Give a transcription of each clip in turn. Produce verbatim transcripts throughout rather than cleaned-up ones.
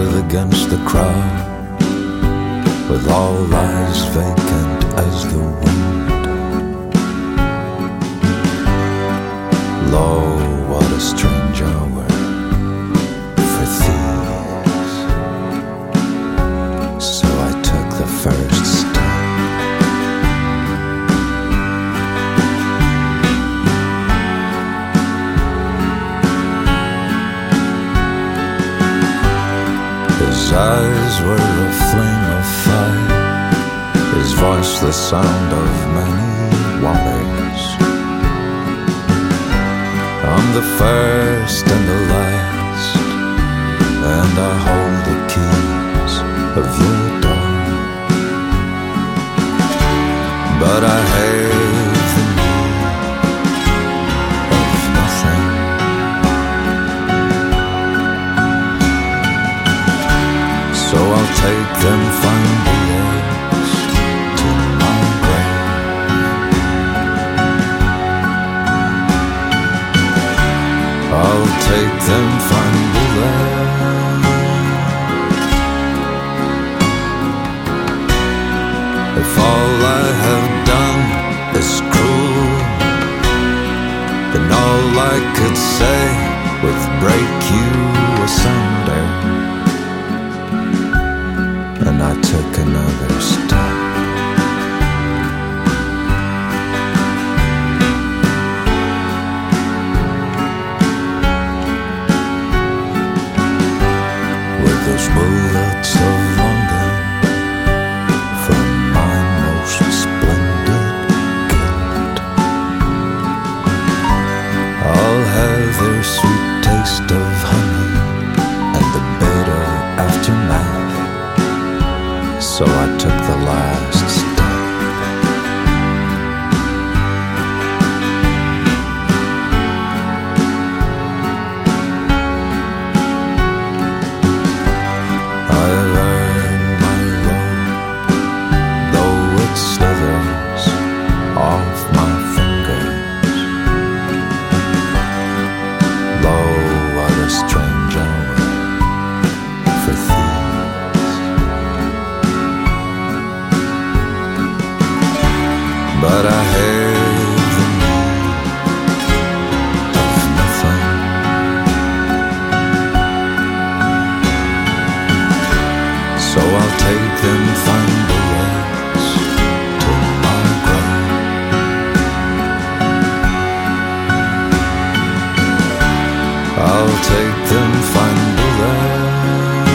settle against the crowd, with all eyes vacant as the wind. Lo, what a strange hour for thieves. So I took the first step. His eyes were a flame of fire, his voice the sound of many waters. I'm the first and the last, and I hold the keys of your door. But I have the need of nothing. So I'll take them fine billets to my grave. I'll take them fine billets. If all I have done is cruel, then all I could say would break you asunder. And I took another step. With those bullets of London from my most splendid guilt, I'll have their sweet taste of honey and the bitter aftermath. So I took the last step. I learned my road, though it slithers off my fingers. Lo, what a strange hour for thieves. But I have the need of nothing. So I'll take them fine billets to my grave. I'll take them fine billets.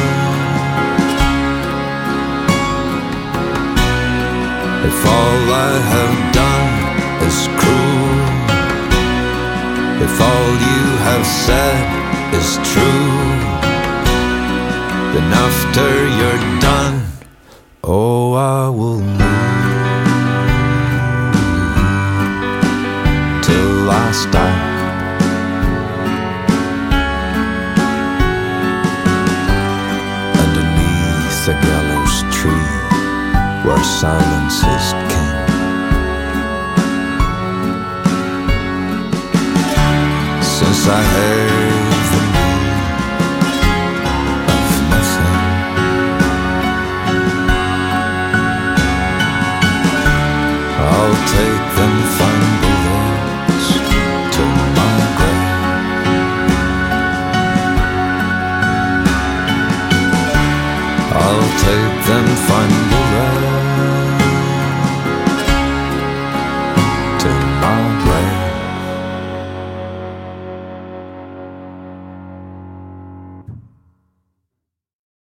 If all I have done is cruel, if all you have said is true, then after you're done, oh, I will move till I stop. Underneath a gallows tree where silence is king, since I have the need of nothing. I'll take them fine billets to my grave. I'll take them fine billets.